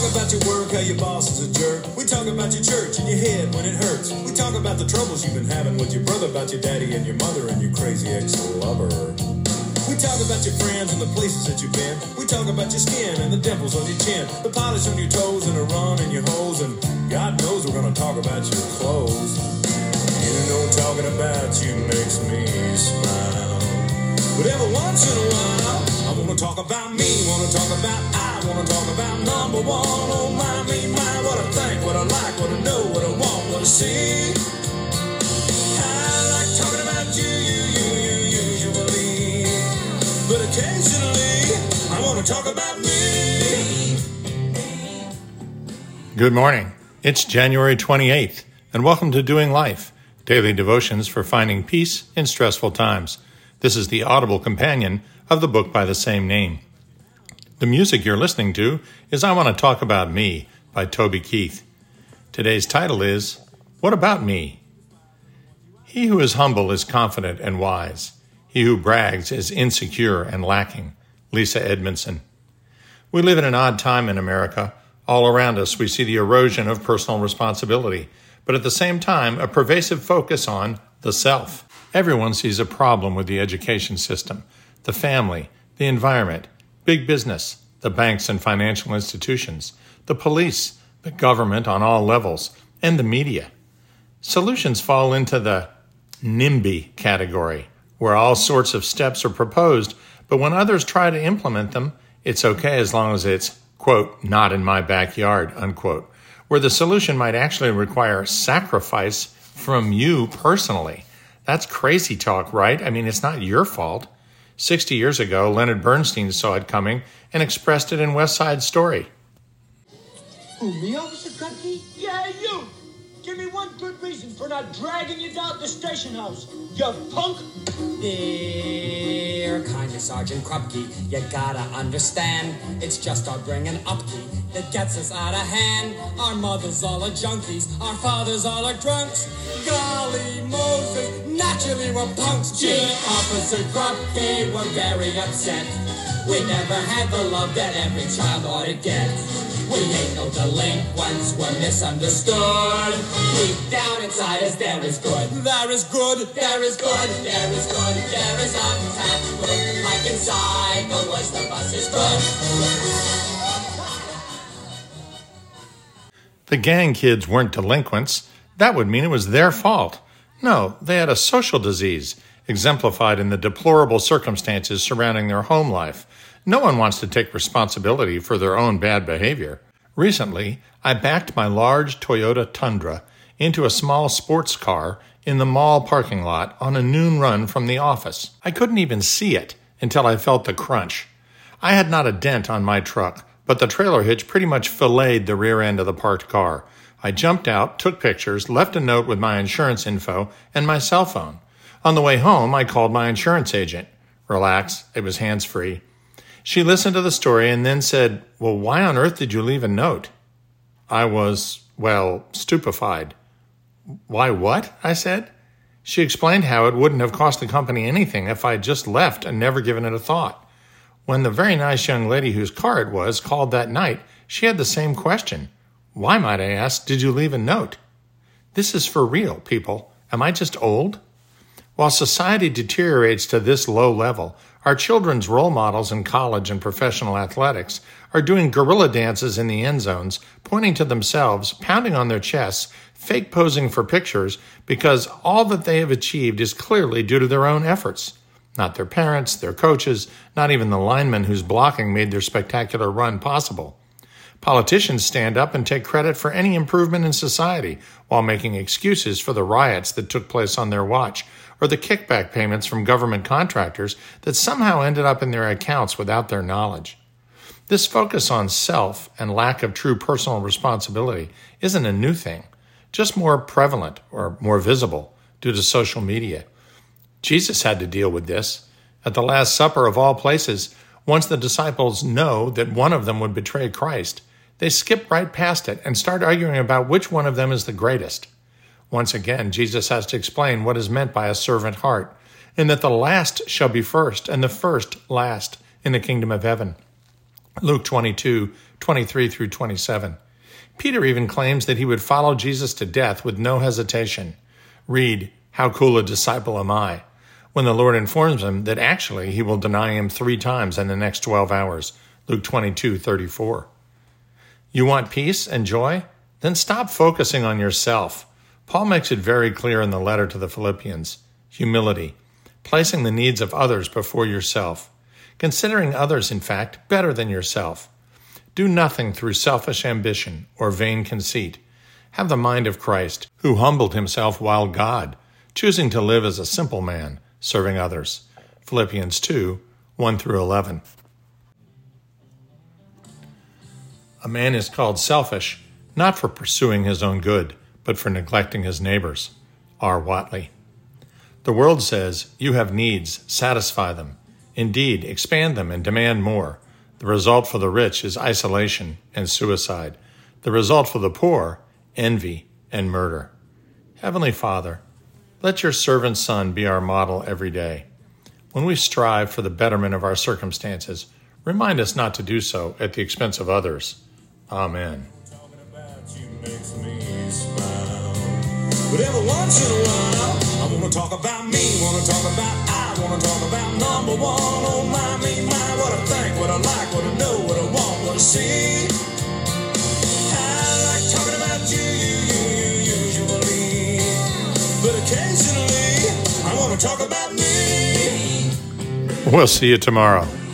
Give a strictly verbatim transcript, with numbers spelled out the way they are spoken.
about your work, how your boss is a jerk. We talk about your church and your head when it hurts. We talk about the troubles you've been having with your brother, about your daddy and your mother and your crazy ex-lover. We talk about your friends and the places that you've been. We talk about your skin and the dimples on your chin, the polish on your toes and the run in your hose. And God knows we're gonna talk about your clothes. You know talking about you makes me smile. But every once in a while, I wanna talk about me, wanna talk about I, wanna talk about number one. Oh my, me, my, what I think, what I like, what I know, what I want, what I see. I like talking about you, you, you, you, usually. But occasionally, I wanna talk about me. Good morning. It's January twenty-eighth, and welcome to Doing Life, daily devotions for finding peace in stressful times. This is the audible companion of the book by the same name. The music you're listening to is I Want to Talk About Me by Toby Keith. Today's title is, What About Me? He who is humble is confident and wise. He who brags is insecure and lacking. Lisa Edmondson. We live in an odd time in America. All around us we see the erosion of personal responsibility, but at the same time a pervasive focus on the self. Everyone sees a problem with the education system, the family, the environment, big business, the banks and financial institutions, the police, the government on all levels, and the media. Solutions fall into the NIMBY category, where all sorts of steps are proposed, but when others try to implement them, it's okay as long as it's, quote, not in my backyard, unquote, where the solution might actually require sacrifice from you personally. That's crazy talk, right? I mean, it's not your fault. Sixty years ago, Leonard Bernstein saw it coming and expressed it in West Side Story. Who, me, Officer Krupke? Yeah, you! Give me one good reason for not dragging you down to the station house, you punk! Dear kind of Sergeant Krupke, you gotta understand, it's just our bringing upkeep that gets us out of hand. Our mothers all are junkies, our fathers all are drunks. Golly Moses, naturally we're punks. Gee, Officer Krupke, we're very upset. We never had the love that every child ought to get. We ain't no delinquents, we're misunderstood. Deep down inside us there is good. There is good, there is good, there is good, there is untapped good. Like inside, the worst of us is good. The gang kids weren't delinquents. That would mean it was their fault. No, they had a social disease, exemplified in the deplorable circumstances surrounding their home life. No one wants to take responsibility for their own bad behavior. Recently, I backed my large Toyota Tundra into a small sports car in the mall parking lot on a noon run from the office. I couldn't even see it until I felt the crunch. I had not a dent on my truck, but the trailer hitch pretty much filleted the rear end of the parked car. I jumped out, took pictures, left a note with my insurance info and my cell phone. On the way home, I called my insurance agent. Relax, it was hands-free. She listened to the story and then said, well, why on earth did you leave a note? I was, well, stupefied. Why what? I said. She explained how it wouldn't have cost the company anything if I'd just left and never given it a thought. When the very nice young lady whose car it was called that night, she had the same question. Why, might I ask, did you leave a note? This is for real, people. Am I just old? While society deteriorates to this low level, our children's role models in college and professional athletics are doing guerrilla dances in the end zones, pointing to themselves, pounding on their chests, fake posing for pictures, because all that they have achieved is clearly due to their own efforts. Not their parents, their coaches, not even the linemen whose blocking made their spectacular run possible. Politicians stand up and take credit for any improvement in society while making excuses for the riots that took place on their watch or the kickback payments from government contractors that somehow ended up in their accounts without their knowledge. This focus on self and lack of true personal responsibility isn't a new thing, just more prevalent or more visible due to social media. Jesus had to deal with this. At the Last Supper of all places, once the disciples know that one of them would betray Christ, they skip right past it and start arguing about which one of them is the greatest. Once again, Jesus has to explain what is meant by a servant heart, and that the last shall be first and the first last in the kingdom of heaven. Luke twenty-two, twenty-three through twenty-seven. Peter even claims that he would follow Jesus to death with no hesitation. Read, "How cool a disciple am I?" when the Lord informs him that actually he will deny him three times in the next twelve hours. Luke twenty-two, thirty-four. You want peace and joy? Then stop focusing on yourself. Paul makes it very clear in the letter to the Philippians. Humility, placing the needs of others before yourself, considering others, in fact, better than yourself. Do nothing through selfish ambition or vain conceit. Have the mind of Christ, who humbled himself while God, choosing to live as a simple man, serving others. Philippians two, one through eleven. A man is called selfish, not for pursuing his own good, but for neglecting his neighbors. R. Watley. The world says, you have needs, satisfy them. Indeed, expand them and demand more. The result for the rich is isolation and suicide. The result for the poor, envy and murder. Heavenly Father, let your servant Son be our model every day. When we strive for the betterment of our circumstances, remind us not to do so at the expense of others. Amen. Talking about you makes me smile. But every once in a while, I want to talk about me, want to talk about I, want to talk about number one. Oh my, me, my, what I think, what I like, what I know, what I want, what I see. I like talking about you, you, you, usually. But occasionally, I want to talk about me. We'll see you tomorrow.